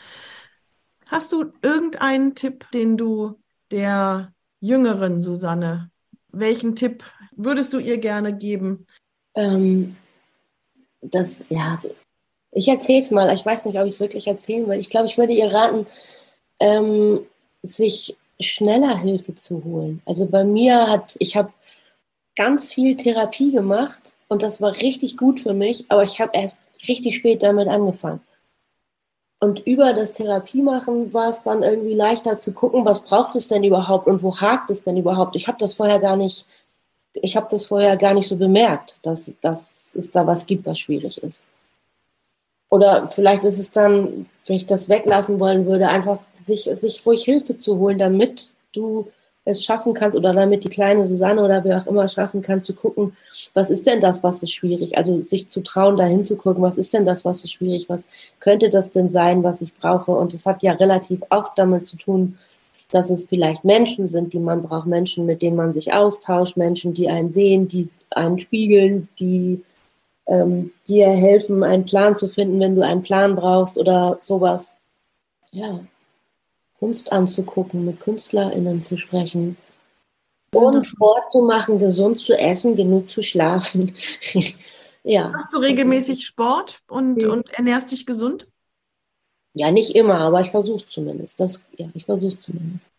Hast du irgendeinen Tipp, den du der jüngeren Susanne, welchen Tipp würdest du ihr gerne geben? Ähm, das, ja, ich erzähle es mal. Ich weiß nicht, ob ich es wirklich erzählen will. Ich glaube, ich würde ihr raten, ähm, sich schneller Hilfe zu holen. Also bei mir hat, ich habe ganz viel Therapie gemacht und das war richtig gut für mich, aber ich habe erst richtig spät damit angefangen. Und über das Therapie machen war es dann irgendwie leichter zu gucken, was braucht es denn überhaupt und wo hakt es denn überhaupt. Ich habe das vorher gar nicht, ich habe das vorher gar nicht so bemerkt, dass, dass es da was gibt, was schwierig ist. Oder vielleicht ist es dann, wenn ich das weglassen wollen würde, einfach sich, sich ruhig Hilfe zu holen, damit du es schaffen kannst oder damit die kleine Susanne oder wer auch immer es schaffen kann, zu gucken, was ist denn das, was ist schwierig? Also sich zu trauen, da hinzugucken, was ist denn das, was ist schwierig? Was könnte das denn sein, was ich brauche? Und es hat ja relativ oft damit zu tun, dass es vielleicht Menschen sind, die man braucht, Menschen, mit denen man sich austauscht, Menschen, die einen sehen, die einen spiegeln, die ähm, dir helfen, einen Plan zu finden, wenn du einen Plan brauchst oder sowas. Ja, Kunst anzugucken, mit KünstlerInnen zu sprechen Sind doch und schon. Sport zu machen, gesund zu essen, genug zu schlafen. Ja. Machst du regelmäßig Sport und, und ernährst dich gesund? Ja, nicht immer, aber ich versuche es zumindest. Das, ja, ich versuche es zumindest.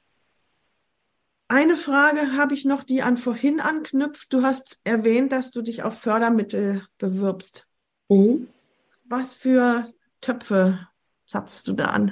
Eine Frage habe ich noch, die an vorhin anknüpft. Du hast erwähnt, dass du dich auf Fördermittel bewirbst. Mhm. Was für Töpfe zapfst du da an?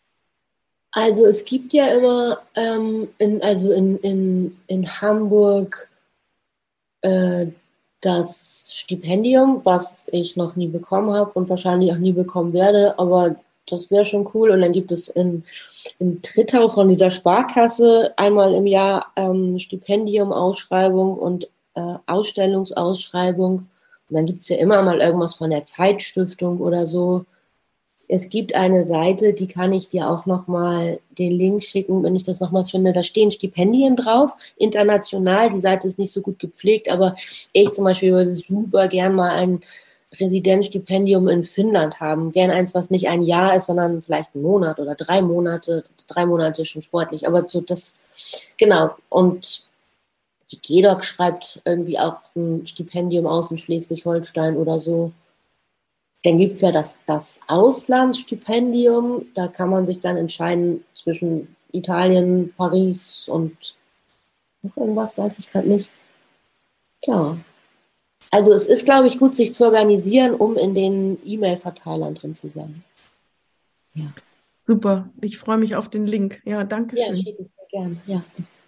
Also es gibt ja immer, ähm, in, also in, in, in Hamburg, äh, das Stipendium, was ich noch nie bekommen habe und wahrscheinlich auch nie bekommen werde, aber das wäre schon cool. Und dann gibt es in, in Trittau von dieser Sparkasse einmal im Jahr ähm, Stipendium-Ausschreibung und äh, Ausstellungsausschreibung. Und dann gibt es ja immer mal irgendwas von der Zeitstiftung oder so. Es gibt eine Seite, die kann ich dir auch nochmal den Link schicken, wenn ich das nochmal finde. Da stehen Stipendien drauf, international. Die Seite ist nicht so gut gepflegt, aber ich zum Beispiel würde super gern mal ein Residenzstipendium in Finnland haben. Gern eins, was nicht ein Jahr ist, sondern vielleicht einen Monat oder drei Monate. Drei Monate ist schon sportlich, aber so das, genau. Und die G E D O C schreibt irgendwie auch ein Stipendium aus in Schleswig-Holstein oder so. Dann gibt es ja das, das Auslandsstipendium. Da kann man sich dann entscheiden zwischen Italien, Paris und noch irgendwas, weiß ich gerade nicht. Ja. Also es ist, glaube ich, gut, sich zu organisieren, um in den E-Mail-Verteilern drin zu sein. Ja. Super, ich freue mich auf den Link. Ja, danke Ja, schön. schicke ich sehr gern. Ja.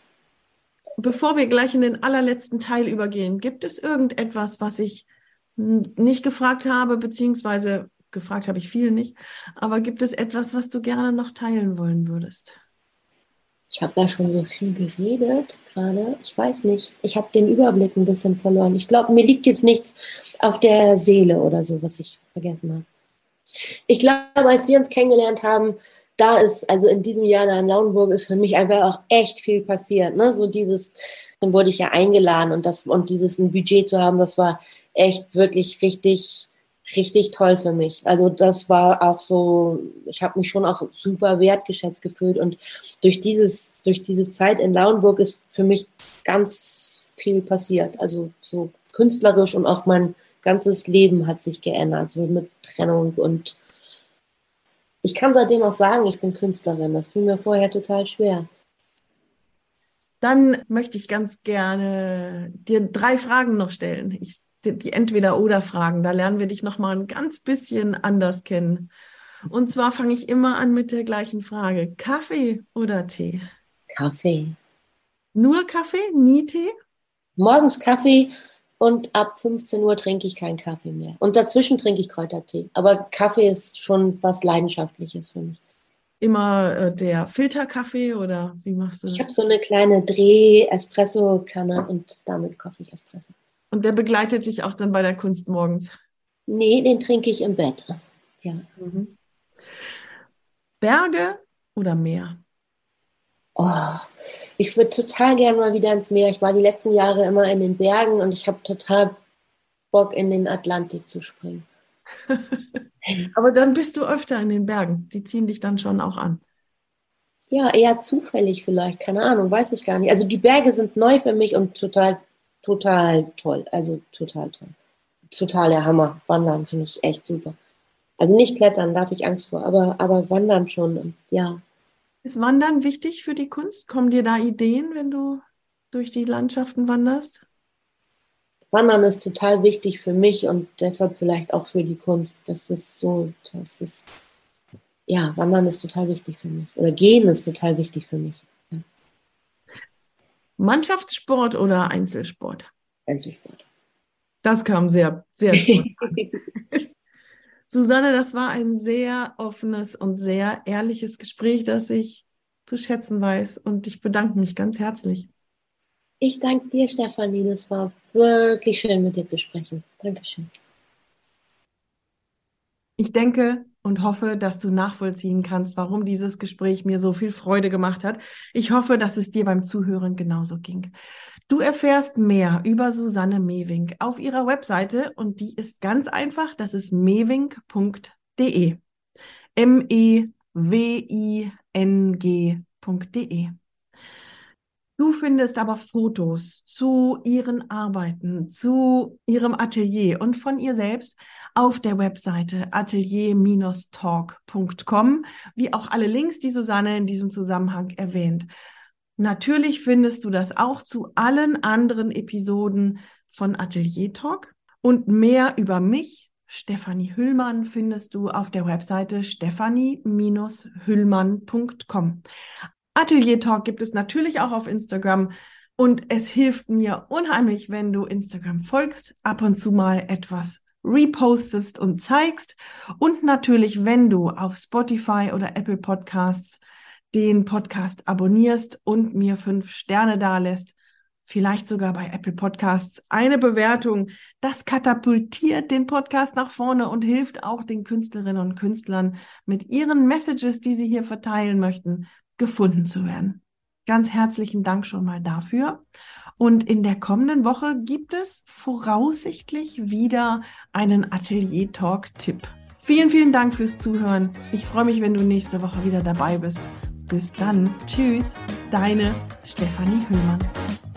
Bevor wir gleich in den allerletzten Teil übergehen, gibt es irgendetwas, was ich n- nicht gefragt habe, beziehungsweise gefragt habe ich viel nicht, aber gibt es etwas, was du gerne noch teilen wollen würdest? Ich habe ja schon so viel geredet gerade. Ich weiß nicht. Ich habe den Überblick ein bisschen verloren. Ich glaube, mir liegt jetzt nichts auf der Seele oder so, was ich vergessen habe. Ich glaube, als wir uns kennengelernt haben, da ist, also in diesem Jahr da in Lauenburg ist für mich einfach auch echt viel passiert. Ne? So dieses, dann wurde ich ja eingeladen und das, und dieses ein Budget zu haben, das war echt wirklich richtig, richtig toll für mich. Also das war auch so, ich habe mich schon auch super wertgeschätzt gefühlt und durch dieses, durch diese Zeit in Lauenburg ist für mich ganz viel passiert. Also so künstlerisch und auch mein ganzes Leben hat sich geändert, so mit Trennung und ich kann seitdem auch sagen, ich bin Künstlerin. Das fiel mir vorher total schwer. Dann möchte ich ganz gerne dir drei Fragen noch stellen. Ich, die die Entweder-Oder-Fragen. Da lernen wir dich noch mal ein ganz bisschen anders kennen. Und zwar fange ich immer an mit der gleichen Frage. Kaffee oder Tee? Kaffee. Nur Kaffee, nie Tee? Morgens Kaffee und ab fünfzehn Uhr trinke ich keinen Kaffee mehr. Und dazwischen trinke ich Kräutertee. Aber Kaffee ist schon was Leidenschaftliches für mich. Immer äh, der Filterkaffee oder wie machst du Ich das? habe so eine kleine Dreh-Espresso-Kanne und damit koche ich Espresso. Und der begleitet dich auch dann bei der Kunst morgens. Nee, den trinke ich im Bett. Ja. Mhm. Berge oder Meer? Oh, ich würde total gerne mal wieder ins Meer. Ich war die letzten Jahre immer in den Bergen und ich habe total Bock, in den Atlantik zu springen. Aber dann bist du öfter in den Bergen. Die ziehen dich dann schon auch an. Ja, eher zufällig vielleicht, keine Ahnung, weiß ich gar nicht. Also die Berge sind neu für mich und total, total toll. Also total toll. Total der Hammer. Wandern finde ich echt super. Also nicht klettern, da habe ich Angst vor, aber, aber wandern schon. Und ja. Ist Wandern wichtig für die Kunst? Kommen dir da Ideen, wenn du durch die Landschaften wanderst? Wandern ist total wichtig für mich und deshalb vielleicht auch für die Kunst. Das ist so, das ist, ja, Wandern ist total wichtig für mich. Oder Gehen ist total wichtig für mich. Ja. Mannschaftssport oder Einzelsport? Einzelsport. Das kam sehr, sehr spontan. Susanne, das war ein sehr offenes und sehr ehrliches Gespräch, das ich zu schätzen weiß. Und ich bedanke mich ganz herzlich. Ich danke dir, Stefanie. Das war wirklich schön, mit dir zu sprechen. Dankeschön. Ich denke und hoffe, dass du nachvollziehen kannst, warum dieses Gespräch mir so viel Freude gemacht hat. Ich hoffe, dass es dir beim Zuhören genauso ging. Du erfährst mehr über Susanne Mewing auf ihrer Webseite und die ist ganz einfach, das ist mewing punkt de. M E W I N G punkt de. Du findest aber Fotos zu ihren Arbeiten, zu ihrem Atelier und von ihr selbst auf der Webseite atelier talk punkt com, wie auch alle Links, die Susanne in diesem Zusammenhang erwähnt. Natürlich findest du das auch zu allen anderen Episoden von Atelier Talk und mehr über mich, Stefanie Hüllmann, findest du auf der Webseite stefanie Hüllmann punkt com. Atelier Talk gibt es natürlich auch auf Instagram Und es hilft mir unheimlich, wenn du Instagram folgst, ab und zu mal etwas repostest und zeigst. Und natürlich, wenn du auf Spotify oder Apple Podcasts den Podcast abonnierst und mir fünf Sterne dalässt, vielleicht sogar bei Apple Podcasts eine Bewertung. Das katapultiert den Podcast nach vorne und hilft auch den Künstlerinnen und Künstlern mit ihren Messages, die sie hier verteilen möchten, gefunden zu werden. Ganz herzlichen Dank schon mal dafür. Und in der kommenden Woche gibt es voraussichtlich wieder einen Atelier-Talk-Tipp. Vielen, vielen Dank fürs Zuhören. Ich freue mich, wenn du nächste Woche wieder dabei bist. Bis dann. Tschüss, deine Stefanie Höhmann.